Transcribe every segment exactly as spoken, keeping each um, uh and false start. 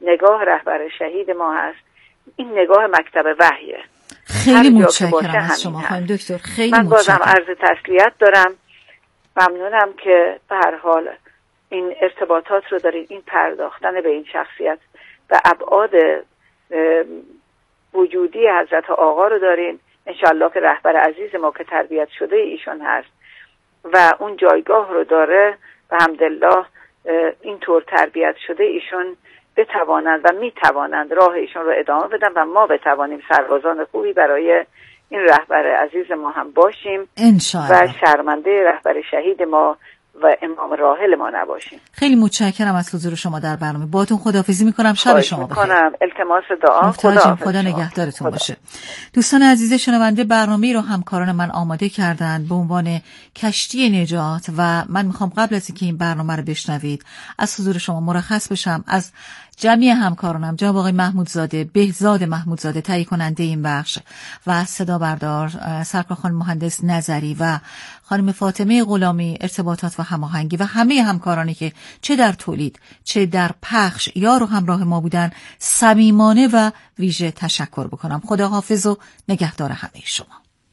نگاه رهبر شهید ما هست، این نگاه مکتب وحیه. خیلی متشکرم از شما خانم دکتر، خیلی من بازم متشکرم. عرض تسلیت دارم، ممنونم که به هر حال این ارتباطات رو دارین، این پرداختن به این شخصیت و ابعاد وجودی حضرت آقا رو دارین. انشالله که رهبر عزیز ما که تربیت شده ایشون هست و اون جایگاه رو داره و الحمدلله اینطور تربیت شده ایشون بتوانند و میتوانند راه ایشون رو ادامه بدن و ما بتوانیم سربازان خوبی برای این رهبر عزیز ما هم باشیم انشالله. و شرمنده رهبر شهید ما و امام راحل ما نباشیم. خیلی متشکرم از حضور شما در برنامه. باهاتون خداحافظی میکنم. شب شما بخیر. میکنم. التماس دعا. خدا خدا نگهدارتون باشه. دوستان عزیز شنونده، برنامه‌ای رو همکاران من آماده کردن به عنوان کشتی نجات و من میخوام قبل از اینکه این برنامه رو بشنوید از حضور شما مرخص بشم. از جمعی همکارانم، جناب آقای محمودزاده، بهزاد محمودزاده تهیه کننده این بخش و صدا بردار سرکار خانم مهندس نظری و خانم فاطمه غلامی ارتباطات و هماهنگی و همه همکارانی که چه در تولید چه در پخش یار و همراه ما بودن، صمیمانه و ویژه تشکر بکنم. خداحافظ و نگهدار همه شما.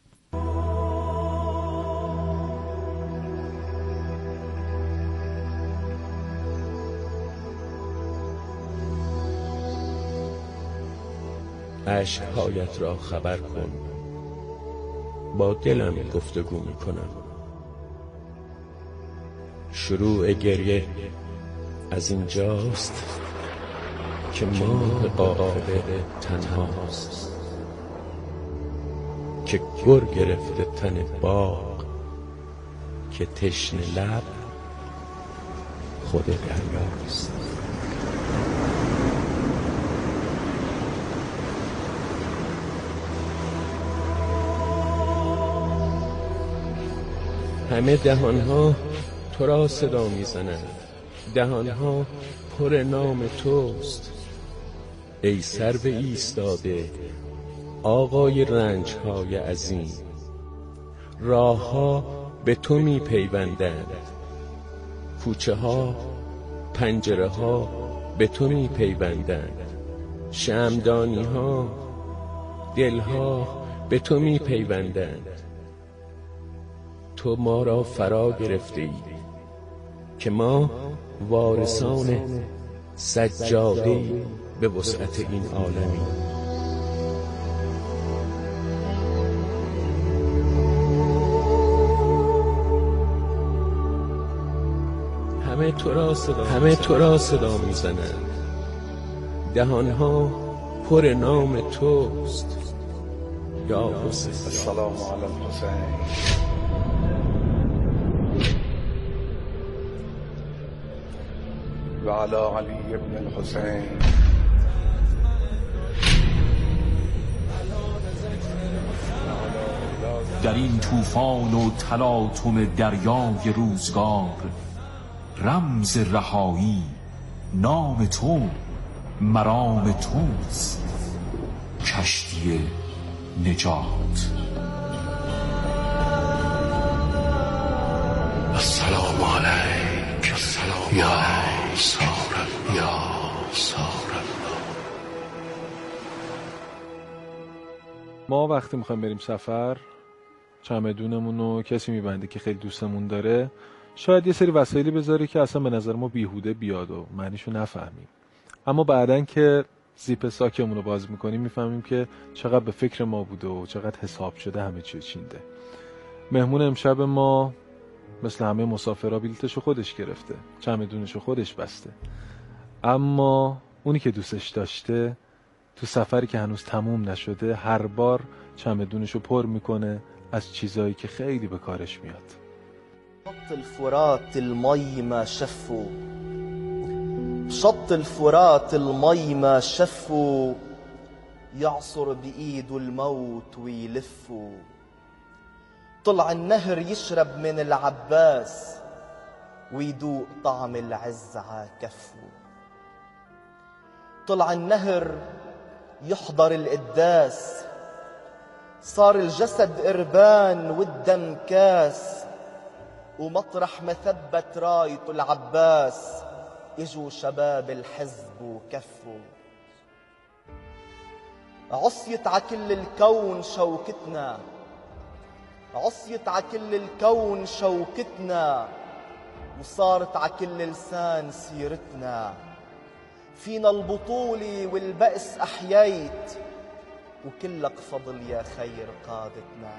عشق‌هایت را خبر کن، با دلم گفتگو میکنم. شروع گریه از اینجاست که ماه قاهره تنهاست، که گر گرفته تن باغ، که تشنه لب خود دریاست. همه دهانها تو را صدا میزنند، دهانها پر نام توست. ای سرو ایستاده آقای رنجهای عظیم، راهها به تو می پیوندند، کوچه ها پنجره ها به تو می پیوندند، شمعدانی ها دلها به تو می پیوندند. تو ما را فرا گرفته ای که ما وارثان سجاده به وسعت این عالمی. همه تو را صدا همه تو را صدا میزنند، دهانها پر نام توست. یا حسین السلام علی الحسین. و علی علی ابن الحسین. در این طوفان و تلاطم دریای روزگار، رمز رهایی نام تو، مرام توست، کشتی نجات. السلام علیک یا سارب یا سارب. ما وقتی میخوایم بریم سفر، چمدونمون رو کسی میبنده که خیلی دوستمون داره، شاید یه سری وسایلی بذاره که اصلا به نظر ما بیهوده بیاد و معنیشو نفهمیم، اما بعدن که زیپ ساکمون رو باز میکنیم میفهمیم که چقدر به فکر ما بوده و چقدر حساب شده همه چیز چینده. مهمون امشب ما مثل همه مسافرها بلیتشو خودش گرفته، چمدونشو خودش بسته، اما اونی که دوستش داشته تو سفری که هنوز تموم نشده هر بار چمدونشو پر میکنه از چیزایی که خیلی به کارش میاد. شط الفرات المي ما شفوا، شط الفرات المي ما شفوا، يعصر بإيد الموت ويلف. طلع النهر يشرب من العباس ويدوق طعم العز عكفه. طلع النهر يحضر القداس، صار الجسد قربان والدم كاس، ومطرح ما ثبت راية العباس اجوا شباب الحزب وكفوا. عصيت ع كل الكون شوكتنا، عصيت ع كل الكون شوكتنا، وصارت ع كل لسان سيرتنا. فينا البطولة والبأس أحييت، وكلك فضل يا خير قادتنا.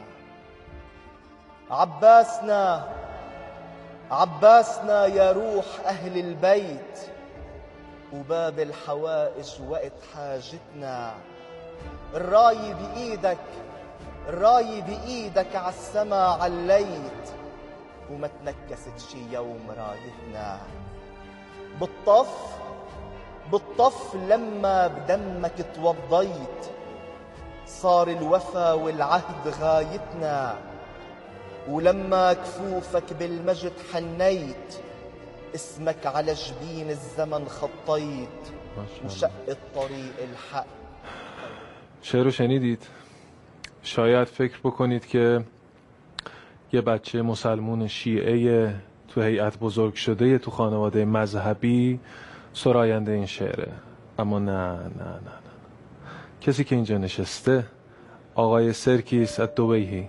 عباسنا عباسنا يا روح أهل البيت، وباب الحوائج وقت حاجتنا. الراي بإيدك الراي بإيدك عالسما عليت، وما تنكست شي يوم رايتنا. بالطف بالطف لما بدمك توضيت، صار الوفا والعهد غايتنا. ولما كفوفك بالمجد حنيت، اسمك على جبين الزمن خطيت، وشق الطريق الحق. شعر رو شنیدید؟ شاید فکر بکنید که یه بچه مسلمون شیعه تو هیئت بزرگ شده تو خانواده مذهبی سراینده این شعره، اما نه نه نه نه کسی که اینجا نشسته آقای سرکیس الدویهی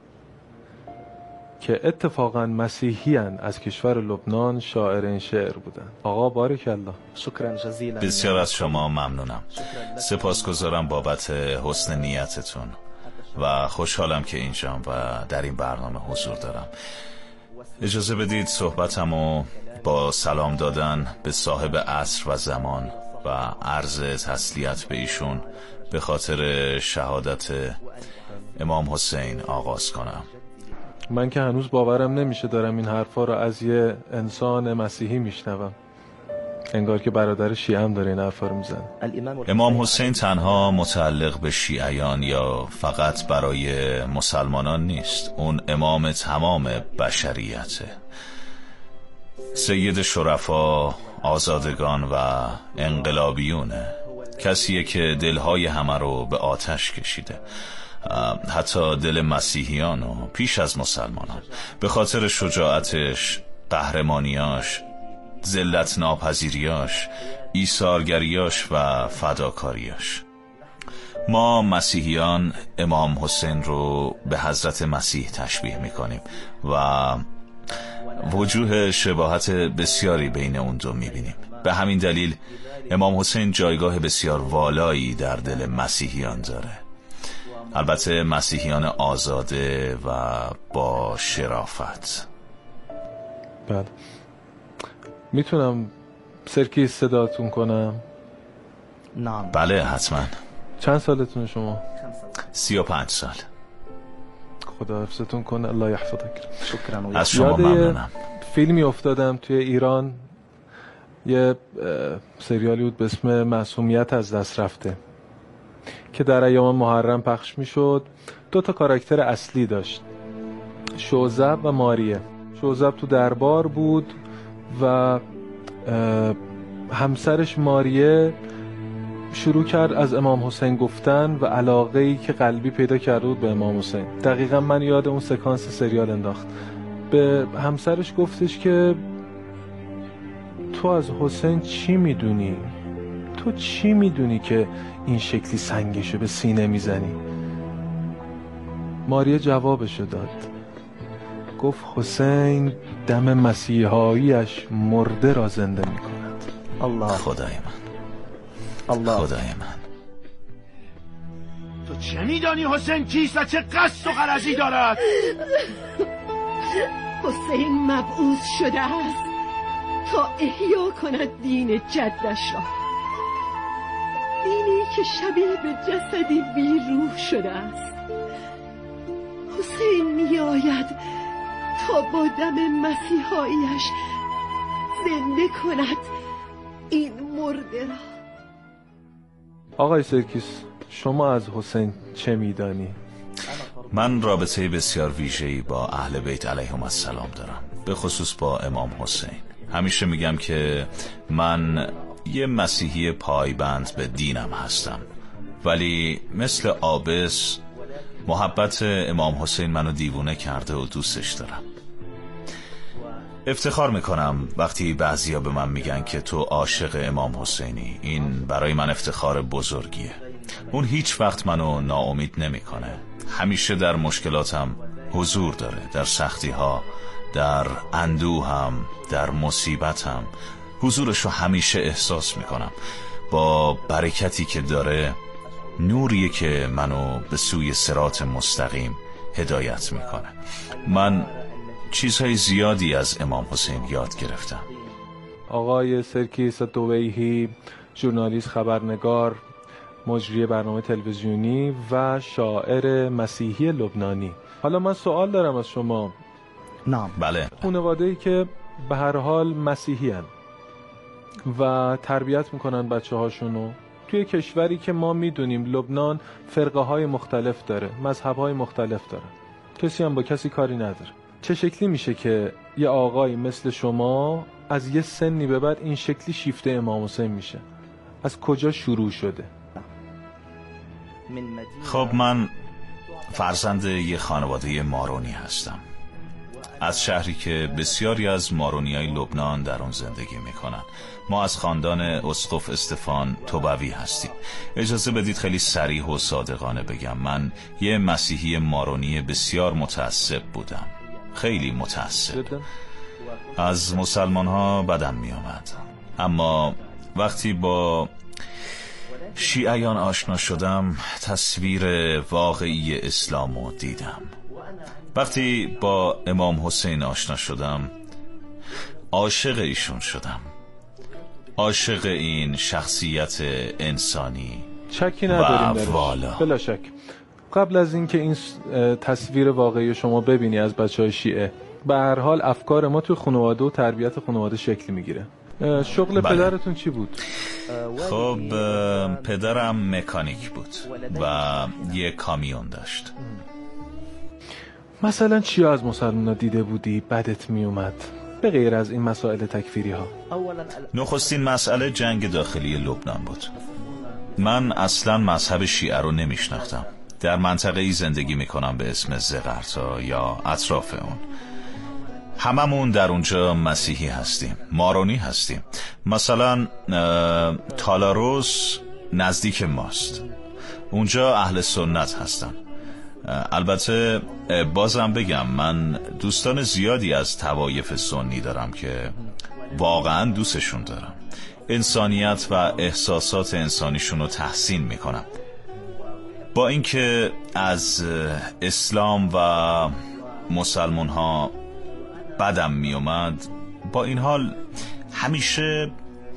که اتفاقا مسیحیان از کشور لبنان شاعر این شعر بودن. آقا بارک الله. شکرا جزیلا. بسیار از شما ممنونم. سپاسگزارم بابت حسن نیتتون و خوشحالم که اینجام و در این برنامه حضور دارم. اجازه بدید صحبتمو با سلام دادن به صاحب عصر و زمان و عرض تسلیت به ایشون به خاطر شهادت امام حسین آغاز کنم. من که هنوز باورم نمیشه دارم این حرفا رو از یه انسان مسیحی میشنوم. انگار که برادر شیعه هم داره این حرفا رو میزنه. امام حسین تنها متعلق به شیعیان یا فقط برای مسلمانان نیست، اون امام تمام بشریته. سید شرفا، آزادگان و انقلابیونه. کسیه که دلهای همه رو به آتش کشیده، حتی دل مسیحیانو پیش از مسلمانان، به خاطر شجاعتش، قهرمانیاش، ذلت ناپذیریاش، ایثارگریاش و فداکاریاش. ما مسیحیان امام حسین رو به حضرت مسیح تشبیه میکنیم و وجوه شباهت بسیاری بین اون دو میبینیم. به همین دلیل امام حسین جایگاه بسیار والایی در دل مسیحیان داره، البته مسیحیان آزاده و با شرافت. بله. میتونم سرکی صداتون کنم؟ نه. بله حتما. چند سالتون شما؟ سی و پنج سال. خدا حفظتون کنه، الله یحفظک. شکرا. از شما ممنونم. فیلمی افتادم توی ایران، یه سریالی بود به اسم معصومیت از دست رفته که در ایام محرم پخش میشد. دو تا کاراکتر اصلی داشت، شوذب و ماریه. شوذب تو دربار بود و همسرش ماریه شروع کرد از امام حسین گفتن و علاقه‌ای که قلبی پیدا کرده بود به امام حسین. دقیقا من یاد اون سکانس سریال انداخت. به همسرش گفتش که تو از حسین چی میدونی؟ تو چی میدونی که این شکلی سنگشو به سینه میزنی؟ ماریه جوابشو داد، گفت حسین دم مسیحاییش مرده را زنده میکند. الله. خدای من، الله. خدای من. تو چه میدانی حسین کیست و چه قصد و غرضی دارد؟ حسین مبعوث شده است تا احیا کند دین جدش را، دینی که شبیه به جسدی بی روح شده است. حسین می آید تا با دم مسیحاییش زنده کند این مرده را. آقای سرکیس، شما از حسین چه میدانی؟ من رابطه بسیار ویژه‌ای با اهل بیت علیهم السلام دارم، به خصوص با امام حسین. همیشه میگم که من یه مسیحی پایبند به دینم هستم، ولی مثل آبس محبت امام حسین منو دیوونه کرده و دوستش دارم. افتخار میکنم وقتی بعضیا به من میگن که تو عاشق امام حسینی. این برای من افتخار بزرگیه. اون هیچ وقت منو ناامید نمیکنه. همیشه در مشکلاتم حضور داره، در سختی ها، در اندوهم، در مصیبتم حضورشو همیشه احساس میکنم. با برکتی که داره، نوریه که منو به سوی صراط مستقیم هدایت میکنه. من چیزهای زیادی از امام حسین یاد گرفتم. آقای سرکیس دویهی، ژورنالیست، خبرنگار، مجری برنامه تلویزیونی و شاعر مسیحی لبنانی. حالا من سوال دارم از شما. نعم. بله. خانواده‌ای که به هر حال مسیحی هن و تربیت میکنن بچه هاشونو توی کشوری که ما میدونیم لبنان فرقه های مختلف داره، مذهب های مختلف داره، کسی هم با کسی کاری نداره، چه شکلی میشه که یه آقای مثل شما از یه سنی به بعد این شکلی شیفته امام حسین میشه؟ از کجا شروع شده؟ خب من فرزند یه خانواده مارونی هستم، از شهری که بسیاری از مارونیای لبنان در اون زندگی میکنن. ما از خاندان اسقف استفان توبوی هستیم. اجازه بدید خیلی صریح و صادقانه بگم، من یه مسیحی مارونی بسیار متعصب بودم، خیلی متعصب. از مسلمان ها بدم می آمد، اما وقتی با شیعیان آشنا شدم تصویر واقعی اسلامو دیدم. وقتی با امام حسین آشنا شدم عاشق ایشون شدم، عاشق این شخصیت انسانی. شکی نداریم درش، بلا شک. قبل از اینکه این تصویر واقعی شما ببینی از بچهای شیعه، به هر حال افکار ما تو خانواده و تربیت خانواده شکل میگیره. شغل بله. پدرتون چی بود؟ خب پدرم مکانیک بود و یه کامیون داشت. مثلا چی از مسلمان دیده بودی بدت می اومد به غیر از این مسائل تکفیری ها؟ نخستین مسئله جنگ داخلی لبنان بود. من اصلا مذهب شیعه رو نمیشناختم. در منطقه ای زندگی میکنم به اسم زغرتا یا اطراف اون. هممون در اونجا مسیحی هستیم، مارونی هستیم. مثلا تالاروس نزدیک ماست، اونجا اهل سنت هستن. البته بازم بگم من دوستان زیادی از طوایف سنی دارم که واقعا دوستشون دارم، انسانیت و احساسات انسانیشون رو تحسین میکنم. با اینکه از اسلام و مسلمان ها بدم می اومد، با این حال همیشه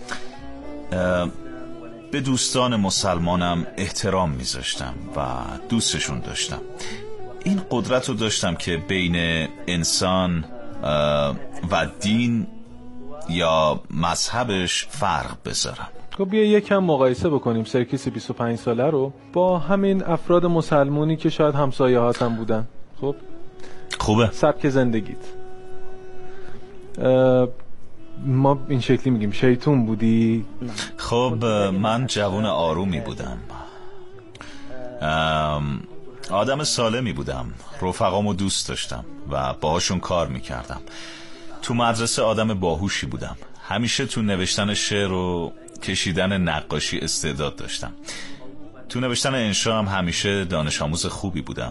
به دوستان مسلمانم احترام میذاشتم و دوستشون داشتم. این قدرت رو داشتم که بین انسان و دین یا مذهبش فرق بذارم. خب بیا یکم مقایسه بکنیم سرکیس بیست و پنج ساله رو با همین افراد مسلمونی که شاید همسایه هاتم بودن. خب خوبه. سبک زندگیت ما این شکلی میگیم شیطون بودی؟ خب من جوان آرومی بودم، آدم سالمی بودم، رفقامو دوست داشتم و باهاشون کار میکردم. تو مدرسه آدم باهوشی بودم، همیشه تو نوشتن شعر و کشیدن نقاشی استعداد داشتم. تو نوشتن انشا هم همیشه دانش آموز خوبی بودم.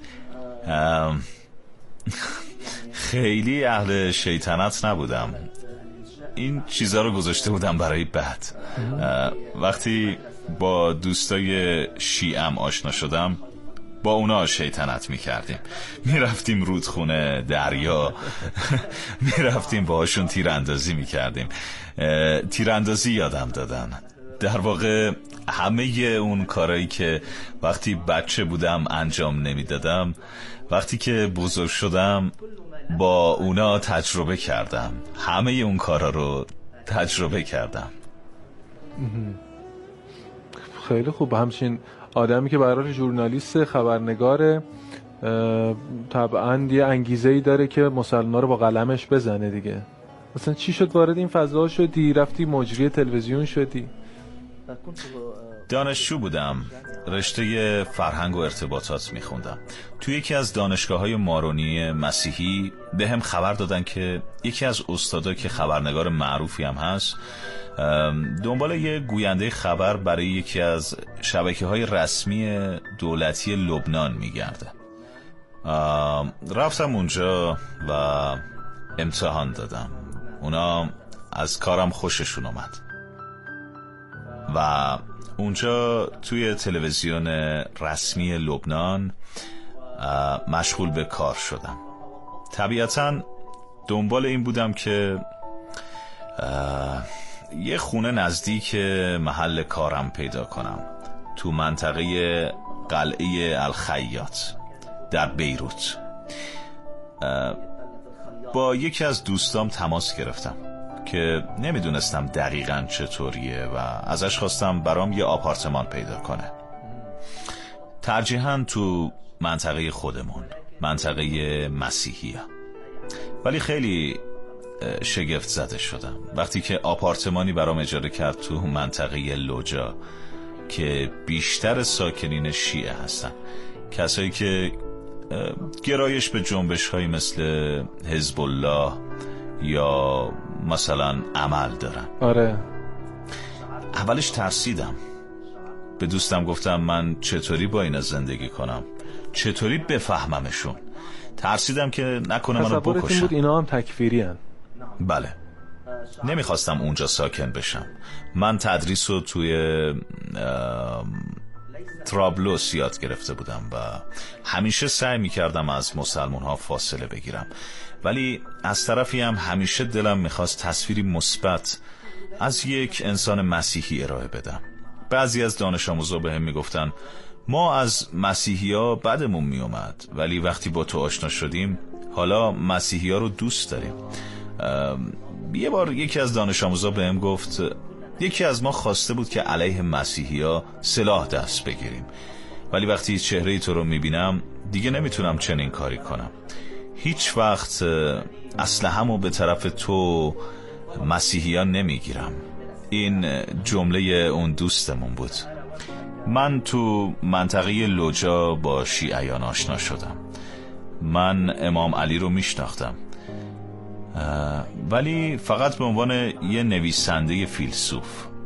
خیلی اهل شیطنت نبودم، این چیزا رو گذاشته بودم برای بعد. وقتی با دوستای شیعم آشنا شدم با اونا شیطنت میکردیم، میرفتیم رودخونه، دریا، میرفتیم باهاشون تیراندازی میکردیم. تیراندازی یادم دادن. در واقع همه اون کارهایی که وقتی بچه بودم انجام نمیدادم، وقتی که بزرگ شدم با اونا تجربه کردم. همه اون کارا رو تجربه کردم. خیلی خوب. همچین آدمی که برای ژورنالیست، خبرنگاره، طبعا یه انگیزه‌ای داره که مسلمان‌ها رو با قلمش بزنه دیگه. مثلا چی شد وارد این فضا شدی؟ رفتی مجری تلویزیون شدی؟ دانشجو بودم، رشته فرهنگ و ارتباطات میخوندم. توی یکی از دانشگاه‌های مارونی مسیحی به هم خبر دادن که یکی از استادا که خبرنگار معروفی هم هست دنبال یه گوینده خبر برای یکی از شبکه‌های رسمی دولتی لبنان میگرده. رفتم اونجا و امتحان دادم. اونا از کارم خوششون اومد و اونجا توی تلویزیون رسمی لبنان مشغول به کار شدم. طبیعتاً دنبال این بودم که یه خونه نزدیک محل کارم پیدا کنم تو منطقه قلعه الخیاط در بیروت. با یکی از دوستام تماس گرفتم که نمیدونستم دقیقاً چطوریه و ازش خواستم برام یه آپارتمان پیدا کنه، ترجیحاً تو منطقه خودمون، منطقه مسیحیه. ولی خیلی شگفت زده شدم وقتی که آپارتمانی برام اجاره کرد تو منطقه لوجا که بیشتر ساکنین شیعه هستن، کسایی که گرایش به جنبش هایی مثل حزب الله یا مثلا عمل دارن. آره. اولش ترسیدم، به دوستم گفتم من چطوری با اینا زندگی کنم، چطوری بفهممشون. ترسیدم که نکنه منو بکشن. تصورت این بود اینا هم تکفیری هن. بله. نمیخواستم اونجا ساکن بشم. من تدریس رو توی ترابلوس یاد گرفته بودم و همیشه سعی میکردم از مسلمان ها فاصله بگیرم، ولی از طرفی هم همیشه دلم میخواست تصویری مثبت از یک انسان مسیحی ارائه بدم. بعضی از دانش آموزا به هم میگفتن ما از مسیحی ها بدمون میومد، ولی وقتی با تو آشنا شدیم حالا مسیحی ها رو دوست داریم. یه بار یکی از دانش آموزا به هم گفت یکی از ما خواسته بود که علیه مسیحی ها سلاح دست بگیریم، ولی وقتی چهره تو رو میبینم دیگه نمیتونم چنین کاری کنم. هیچ وقت اسلحه‌مو به طرف تو مسیحیان نمیگیرم. این جمله اون دوستمون بود. من تو منطقه لوجا با شیعیان آشنا شدم. من امام علی رو میشناختم، ولی فقط به عنوان یه نویسنده فیلسوف.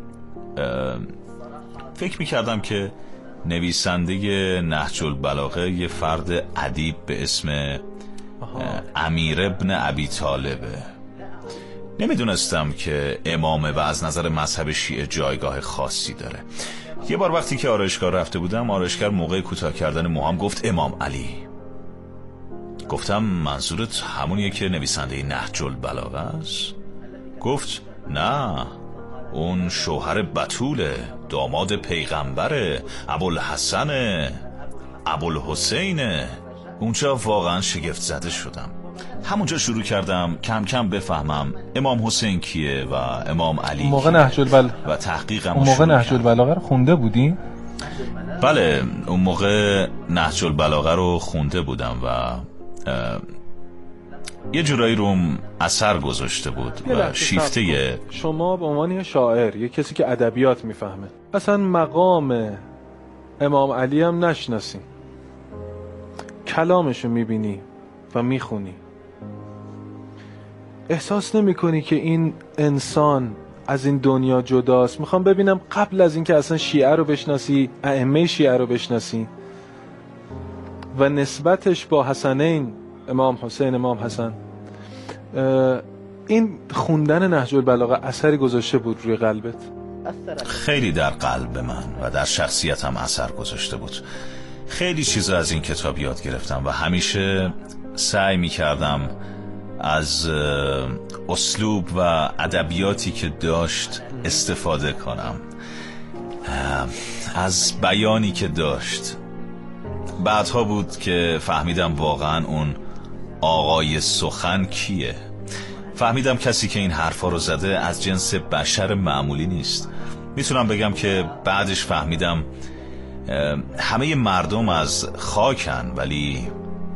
فکر میکردم که نویسنده نهج البلاغه یه فرد ادیب به اسم امیر ابن ابی طالبه. نمیدونستم که امامه و از نظر مذهب شیعه جایگاه خاصی داره. یه بار وقتی که آرایشگاه رفته بودم، آرایشگر موقع کوتاه کردن موهام گفت امام علی. گفتم منظورت همونیه که نویسنده نهج البلاغه است؟ گفت نه، اون شوهر بتوله، داماد پیغمبره، ابوالحسن، ابوالحسینه. اونجا واقعا شگفت زده شدم. همونجا شروع کردم کم کم بفهمم امام حسین کیه و امام علی اون موقع نهج البلاغه و تحقیقم. اون موقع نهج البلاغه رو خونده بودی؟ بله، اون موقع نهج البلاغه رو خونده بودم و یه جورایی روم اثر گذاشته بود و شیفته. شما به عنوان یه شاعر، یه کسی که ادبیات میفهمه، اصلا مقام امام علی هم نشناسی، کلامشو میبینی و میخونی، احساس نمی کنی که این انسان از این دنیا جداست؟ میخوام ببینم قبل از این که اصلا شیعه رو بشناسی، ائمه شیعه رو بشناسی و نسبتش با حسنین، امام حسین، امام حسن، این خوندن نهج البلاغه اثری گذاشته بود روی قلبت؟ خیلی در قلب من و در شخصیتم اثر گذاشته بود. خیلی چیزا از این کتاب یاد گرفتم و همیشه سعی می کردم از اسلوب و ادبیاتی که داشت استفاده کنم، از بیانی که داشت. بعدها بود که فهمیدم واقعا اون آقای سخن کیه. فهمیدم کسی که این حرفا رو زده از جنس بشر معمولی نیست. میتونم بگم که بعدش فهمیدم همه مردم از خاکن، ولی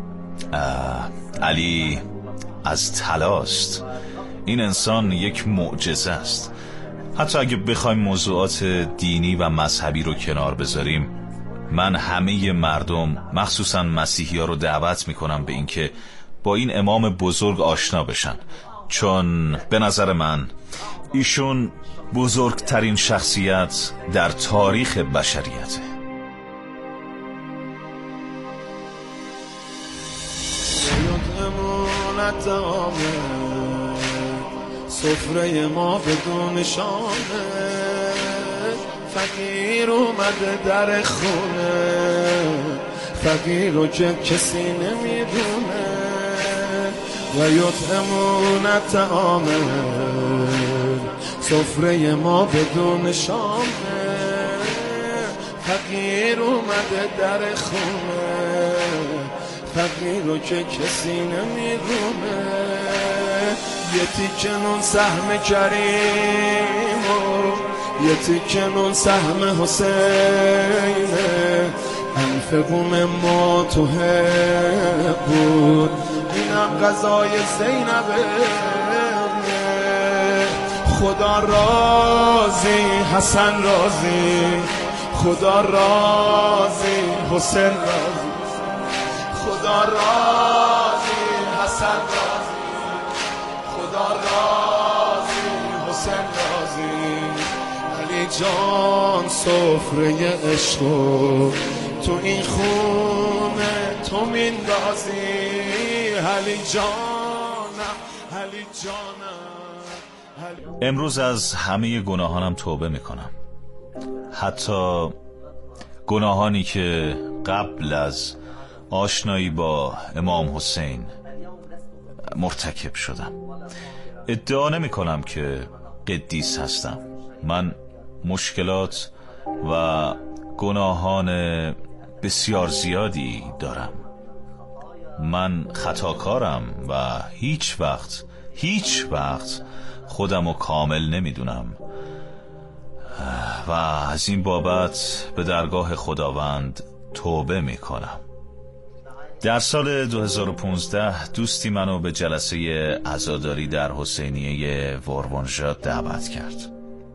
علی از طلاست. این انسان یک معجزه است. حتی اگه بخوایم موضوعات دینی و مذهبی رو کنار بذاریم، من همه مردم مخصوصا مسیحی ها رو دعوت میکنم به اینکه با این امام بزرگ آشنا بشن، چون به نظر من ایشون بزرگترین شخصیت در تاریخ بشریته. سفره ما بدون شامه، فقیر اومده در خونه، فقیر رو که کسی نمیدونه. و یطعمون طعامه، سفره ما بدون شامه، فقیر اومده در خونه، فقیر رو که کسی نمیدونه. یه تیکه نون سهم کریم و یه تیکه نون سهم حسینه، انفقوم ما تو بود، اینم غذای زینبه. خدا راضی حسن راضی، خدا راضی حسین راضی، خدا راضی حسن راضی، خدا راضی حسین راضی. علی جان سفره عشق تو این خونه تو میندازی. علی جانم علی جانم. امروز از همه گناهانم توبه میکنم، حتی گناهانی که قبل از آشنایی با امام حسین مرتکب شدم. ادعا نمی کنم که قدیس هستم. من مشکلات و گناهان بسیار زیادی دارم. من خطاکارم و هیچ وقت هیچ وقت خودمو کامل نمیدونم و از این بابت به درگاه خداوند توبه میکنم. در سال دو هزار و پانزده دوستی منو به جلسه عزاداری در حسینیه وروانژاد دعوت کرد.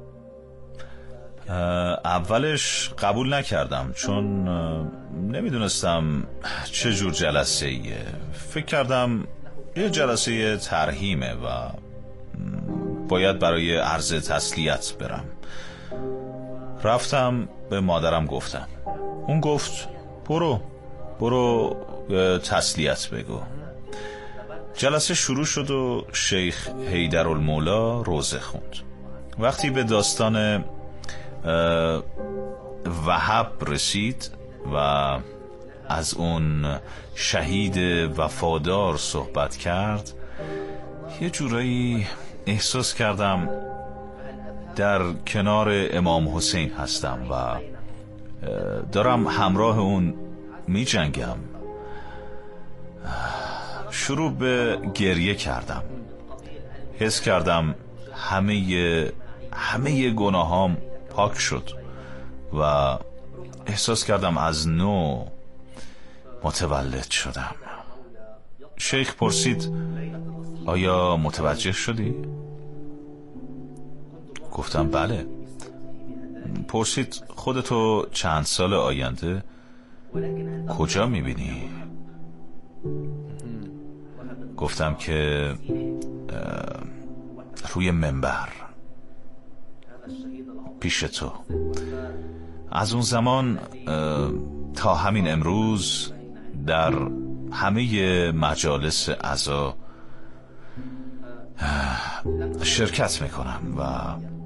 اولش قبول نکردم چون نمیدونستم چه جور جلسه ایه. فکر کردم یه جلسه ترحیمه و باید برای عرض تسلیت برم. رفتم به مادرم گفتم. اون گفت برو برو تسلیت بگو. جلسه شروع شد و شیخ حیدرالمولا روزه خوند. وقتی به داستان وهب رسید و از اون شهید وفادار صحبت کرد، یه جورایی احساس کردم در کنار امام حسین هستم و دارم همراه اون می جنگم. شروع به گریه کردم. حس کردم همه همه گناهام پاک شد و احساس کردم از نو متولد شدم. شیخ پرسید آیا متوجه شدی؟ گفتم بله. پرسید خودتو چند سال آینده کجا میبینی؟ گفتم که روی منبر پیش تو. از اون زمان تا همین امروز در همه مجالس عزا شرکت میکنم و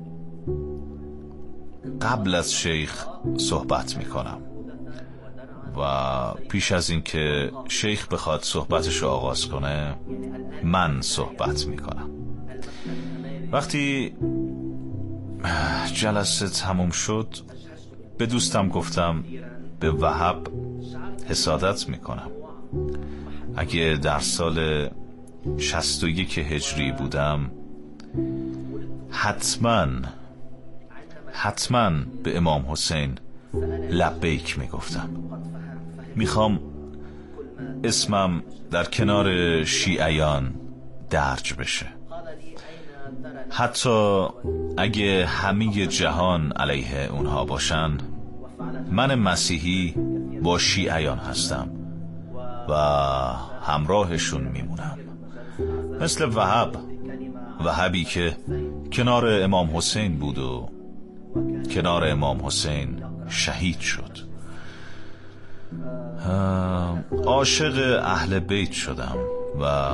قبل از شیخ صحبت میکنم و پیش از این که شیخ بخواد صحبتش رو آغاز کنه من صحبت میکنم. وقتی جلسه تموم شد به دوستم گفتم به وهب حسادت میکنم. اگه در سال شصت و یک هجری بودم حتما حتما به امام حسین لبیک میگفتم. میخوام اسمم در کنار شیعیان درج بشه. حتی اگه همه جهان علیه اونها باشن، من مسیحی با شیعیان هستم و همراهشون میمونم. مثل وهب، وهبی که کنار امام حسین بود و کنار امام حسین شهید شد. عاشق اهل بیت شدم و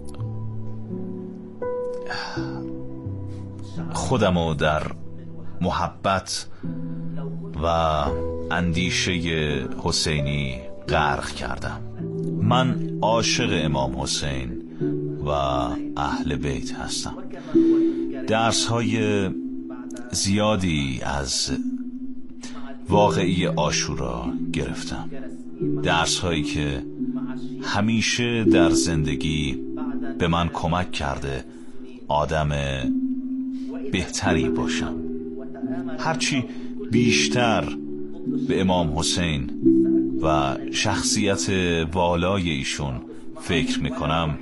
خودمو در محبت و اندیشه حسینی غرق کردم. من عاشق امام حسین و اهل بیت هستم. درس های زیادی از واقعی عاشورا گرفتم، درس هایی که همیشه در زندگی به من کمک کرده آدم بهتری باشم. هرچی بیشتر به امام حسین و شخصیت والای ایشون فکر میکنم،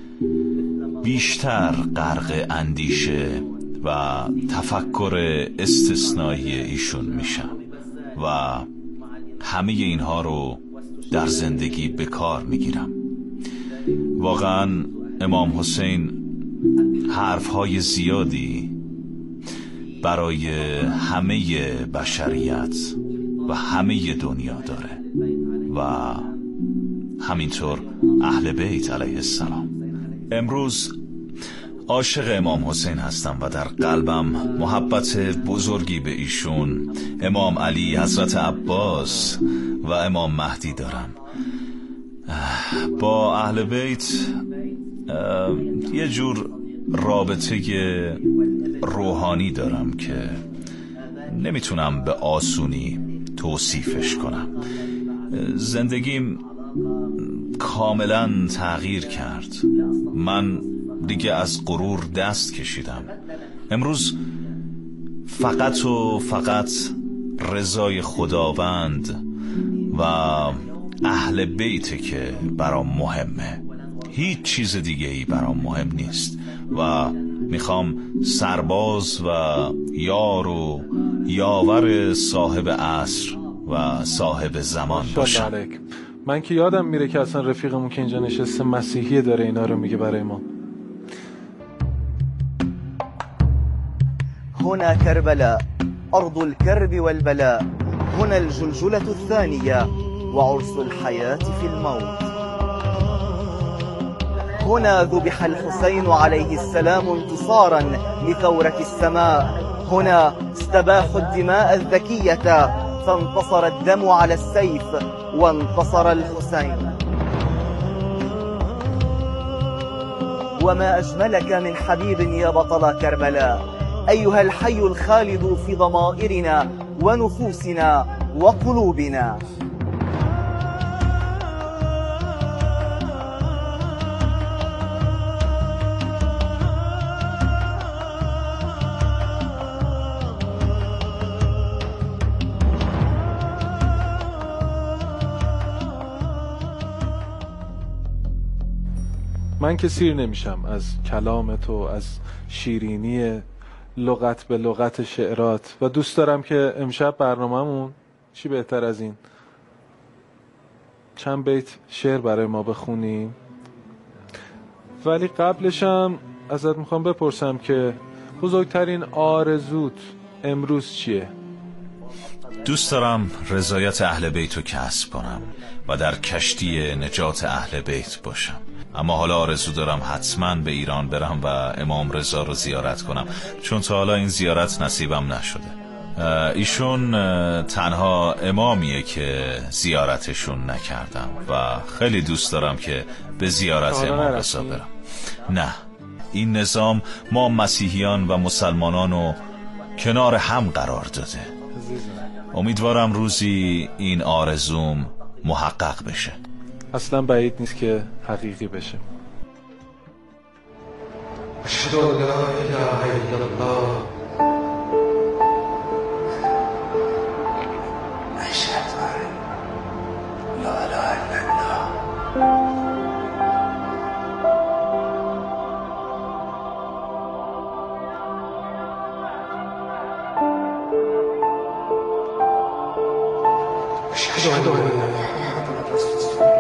بیشتر غرق اندیشه و تفکر استثنایی ایشون میشم و همه اینها رو در زندگی به کار میگیرم. واقعا امام حسین حرفهای زیادی برای همه بشریت و همه دنیا داره و همینطور اهل بیت علیه السلام. امروز عاشق امام حسین هستم و در قلبم محبت بزرگی به ایشون، امام علی، حضرت عباس و امام مهدی دارم. با اهل بیت یه جور رابطه روحانی دارم که نمیتونم به آسونی توصیفش کنم. زندگیم کاملا تغییر کرد. من دیگه از غرور دست کشیدم. امروز فقط و فقط رضای خداوند و اهل بیت که برام مهمه. هیچ چیز دیگه ای برام مهم نیست و میخوام سرباز و یار و یاور صاحب عصر و صاحب زمان باشم. من که یادم میره که اصلا رفیقمون که اینجا نشسته مسیحی داره اینا رو میگه برای ما. هنا كربلاء أرض الكرب والبلاء، هنا الجلجلة الثانية وعرس الحياة في الموت. هنا ذبح الحسين عليه السلام انتصارا لثورة السماء. هنا استباحوا الدماء الذكية فانتصر الدم على السيف وانتصر الحسين. وما أجملك من حبيب يا بطل كربلاء، أيها الحي الخالد في ضمائرنا ونفوسنا وقلوبنا. من که سیر نمیشم از کلام تو، از شیرینی لغت به لغت شعرات و دوست دارم که امشب برنامه‌مون چی بهتر از این چند بیت شعر برای ما بخونیم. ولی قبلشم ازت میخوام بپرسم که بزرگترین آرزوت امروز چیه؟ دوست دارم رضایت اهل بیت رو کسب کنم و در کشتی نجات اهل بیت باشم. اما حالا آرزو دارم حتما به ایران برم و امام رضا رو زیارت کنم، چون تا حالا این زیارت نصیبم نشده. ایشون تنها امامیه که زیارتشون نکردم و خیلی دوست دارم که به زیارت امام رضا برم. نه، این نظام ما مسیحیان و مسلمانان رو کنار هم قرار داده. امیدوارم روزی این آرزوم محقق بشه. اصلا بعید نیست که حقیقی بشه. اشهد ان لا اله الا الله اشهد ان لا اله الا الله. أشهد أن لا إله إلا الله